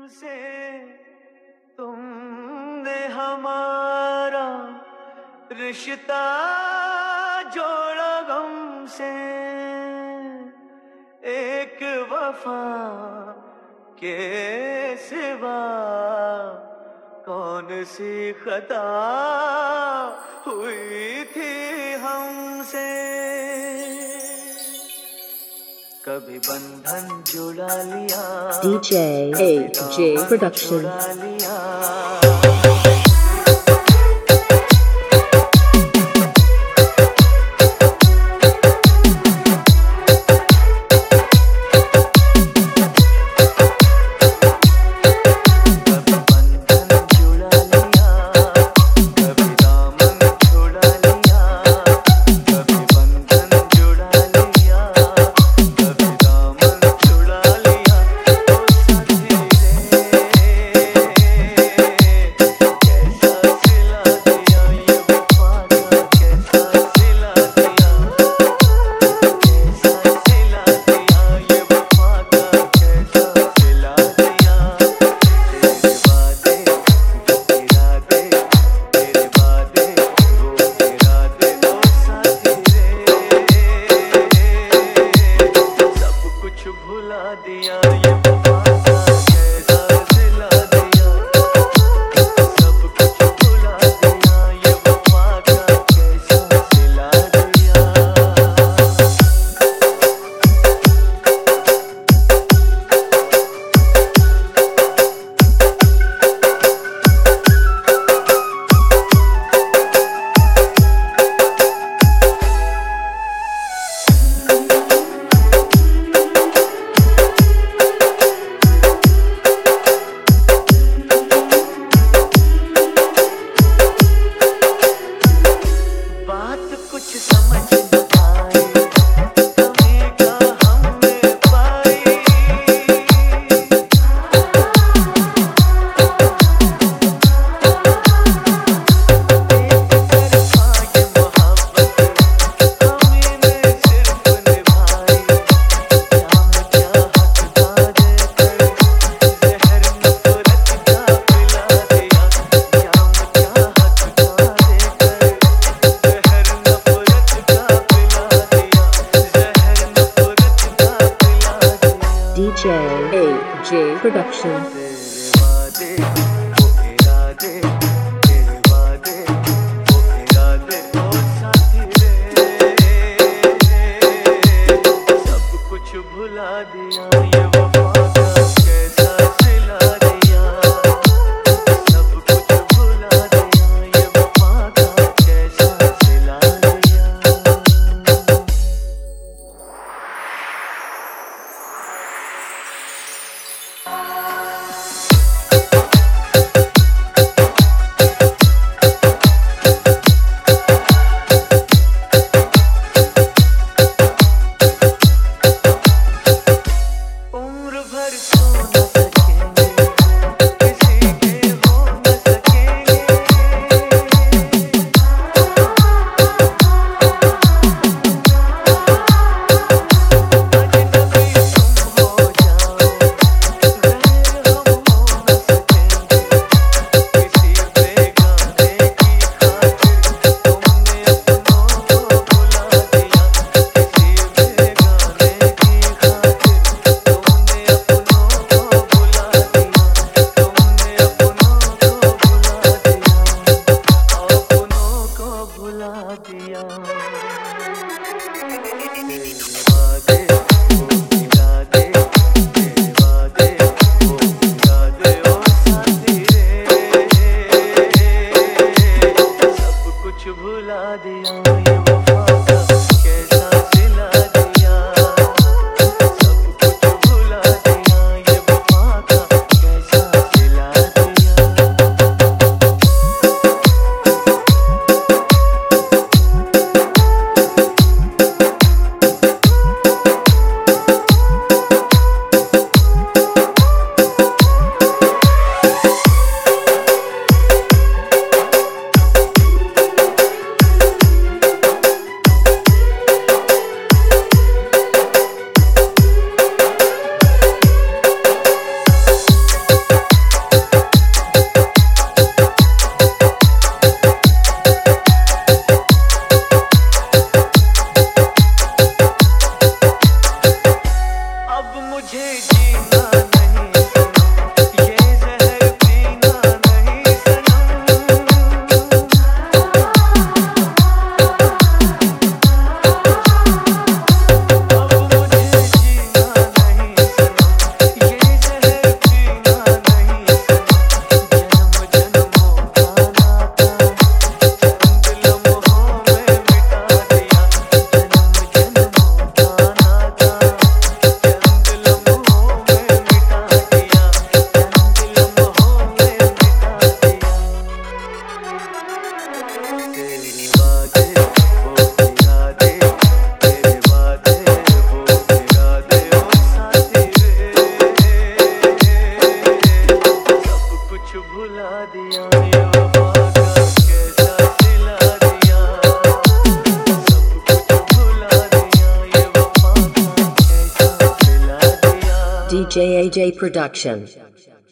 से तुमने हमारा रिश्ता जोड़ा गम से, एक वफा के सिवा कौन सी खता हुई थी हमसे। कभी बंधन जुड़ा लिया DJ AJ Production। DJ AJ Production। उम्र मुझे जीना नहीं सनम, ये जहर पीना नहीं सनम। अब मुझे जीना नहीं सनम, ये जहर पीना नहीं सनम। जन्म जन्मों का नाता चंद लम्हों में मिटा दिया। जन्म जन्मों का नाता चंद लम्हों में मिटा दिया। चंद लम्हों में मिटा दिया। तेरे वादे वो इरादे, तेरे वादे वो इरादे, ओ साथी रे सब कुछ भुला दिया। ये वफा का कैसा सिला दिया, सब कुछ भुला दिया। ये वफा का कैसा सिला दिया। DJ AJ Production.